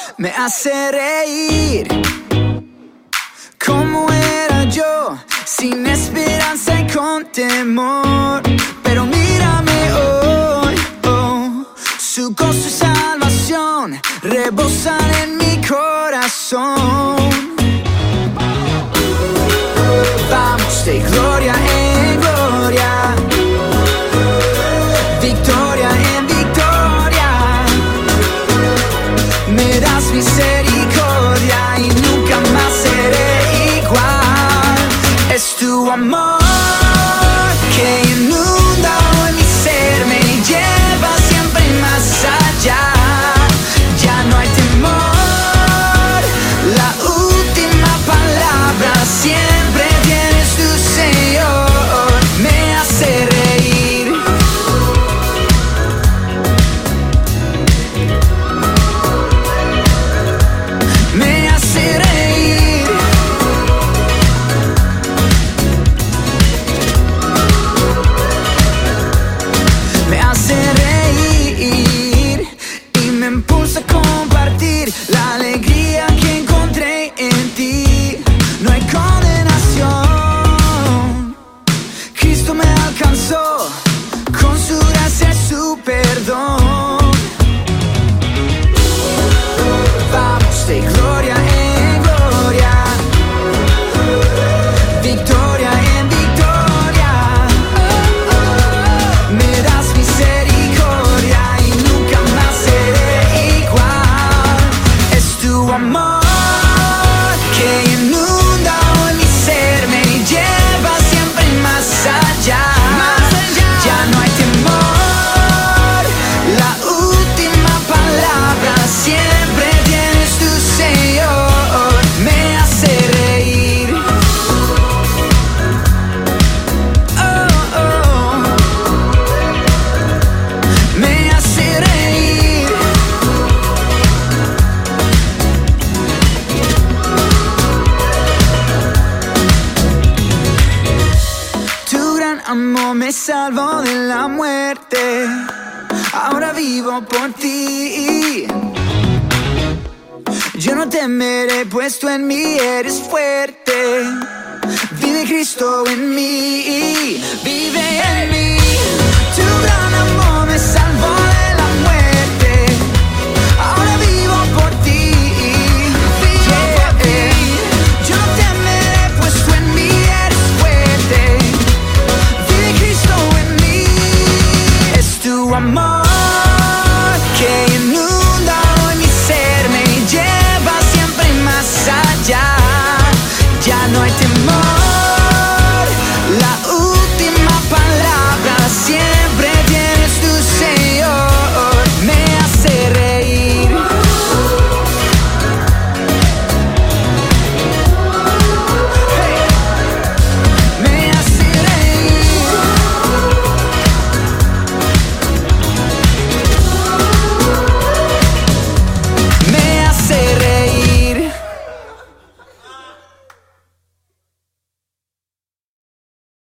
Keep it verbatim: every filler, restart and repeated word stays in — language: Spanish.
me hace reír. ¿Cómo era yo? Sin esperanza y con temor. Pero mírame hoy, oh. Su gozo y salvación rebosan en mi corazón. Vamos de gloria en gloria, victoria en victoria. Me das misericordia y nunca más seré igual. Es tu amor que inunda hoy mi ser, me lleva siempre más allá. Ya no hay temor, la última palabra siempre tienes tú, Señor. Me hace reír. Me hace reír. Me hace reír y me impulsa a compartir la alegría que encontré en ti. No hay condenación, Cristo me alcanzó con su gracia y su perdón. Vamos de gloria en gloria, victoria en victoria. Me das misericordia y nunca más seré igual. Es tu amor que inunda hoy mi ser, me lleva siempre más allá. Ya no hay temor, la última palabra siempre tienes tú, Señor. Me hace reír. Oh, oh. Me hace reír. Tu gran amor me salvó de la muerte. Ahora vivo por ti. Yo no temeré, pues tú en mí eres fuerte. Vive Cristo en mí, vive en mí. Tu gran